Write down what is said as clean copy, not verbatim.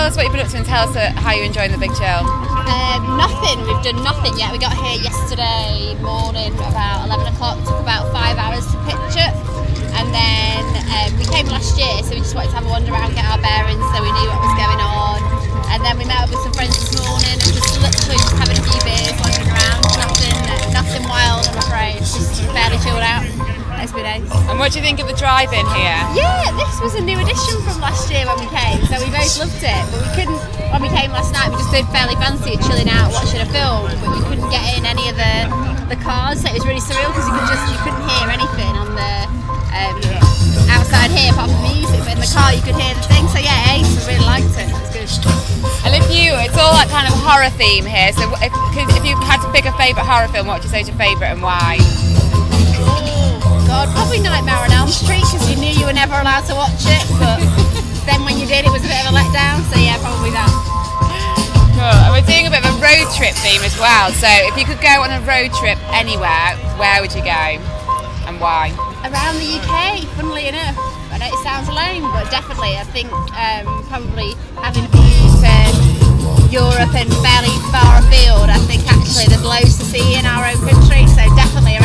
us what you've been up to and tell us how you're enjoying the big chill. Nothing. We've done nothing yet. We got here yesterday morning about 11 o'clock. Took about 5 hours to pitch it. And then we came last year, so we just wanted to have a wander around, get our bearings so we knew what was going on. And then we met up with some friends this morning and just literally just having a few beers, wandering around. Nothing wild, I'm afraid. Just fairly chilled out. It's been nice. And what do you think of the drive-in here? Yeah, this was a new addition from last year when we came, so we both loved it. But we couldn't, when we came last night, we just did fairly fancy it, chilling out, watching a film. But we couldn't get in any of the cars, so it was really surreal because you couldn't hear anything on the outside here apart from music. But in the car you could hear the thing. So yeah, Ace, we really liked it. It was good. And it's all that kind of horror theme here. So if you had to pick a favourite horror film, what would you say is your favourite and why? God, probably Nightmare on Elm Street because you knew you were never allowed to watch it, but then when you did it was a bit of a letdown, so yeah, probably that. Cool. And we're doing a bit of a road trip theme as well, so if you could go on a road trip anywhere, where would you go and why? Around the UK, funnily enough. I know it sounds lame, but definitely I think probably having been to Europe and fairly far afield, I think actually there's loads to see in our own country, so definitely